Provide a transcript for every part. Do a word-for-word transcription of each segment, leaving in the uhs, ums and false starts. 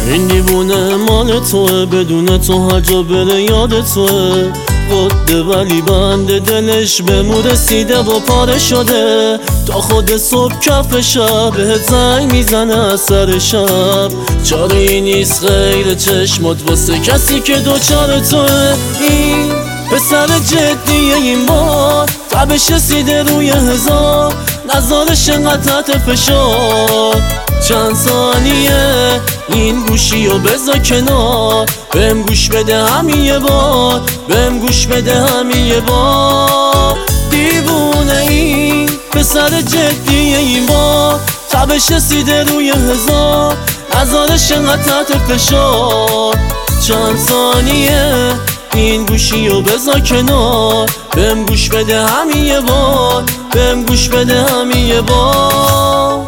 این دیوونه مال توه، بدون تو هر جا بره یاد توه. قده ولی بنده دلش به مو رسیده و پاره شده. تا خود صبح کف شب بهت زنگ میزنه سر شب. چاره ای نیست غیر چشمات واسه کسی که دوچار توه. این پسر جدیه این بار، تبش رسیده روی هزار. نزارش انقدر تحت فشار. چند ثانیه این گوشی رو بذار کنار. بهم گوش بده همین یه بار، بهم گوش بده همین یه بار. دیوونه این پسر جدیه این بار، تبش رسیده روی هزار. نزارش انقدر تحت فشار. چند ثانیه این گوشی رو بذار کنار. بهم گوش بده همین یه بار، بهم گوش بده همین یه بار.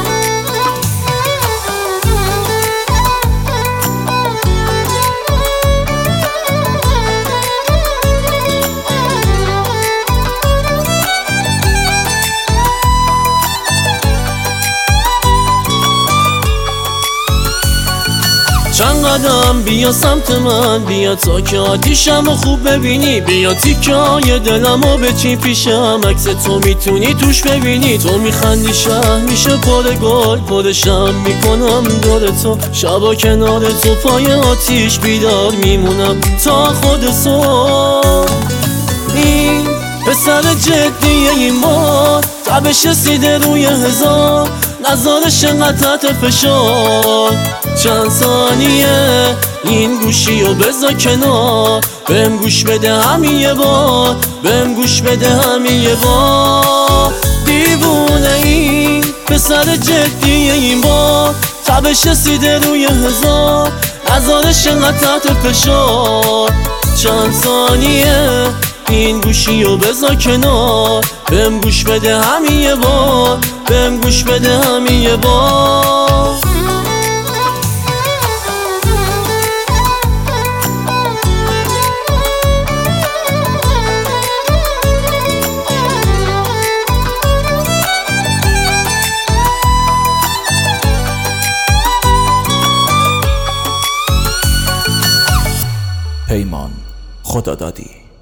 چند قدم بیا سمت من، بیا تا که آتیشم رو خوب ببینی. بیا تیکه های دلم رو بچین پیشم، عکس تو میتونی توش ببینی. تو میخندی شهر میشه پر گل، پرشم میکنم دور تو. شبا کنار تو پای آتیش بیدار میمونم تا خود صبح. این پسر جدیه این بار، تبش رسیده روی هزار. نزارش انقدر تحت فشار. چند ثانیه این گوشی رو بذار کنار. بهم گوش بده همین یه بار، بهم گوش بده همین یه بار. دیوونه این پسر جدیه این بار، تبش رسیده روی هزار. نزارش انقدر تحت فشار. چند ثانیه این گوشی رو بذار کنار. بهم گوش بده همین یه بار، بهم گوش بده همین یه بار. پیمان خدادادی.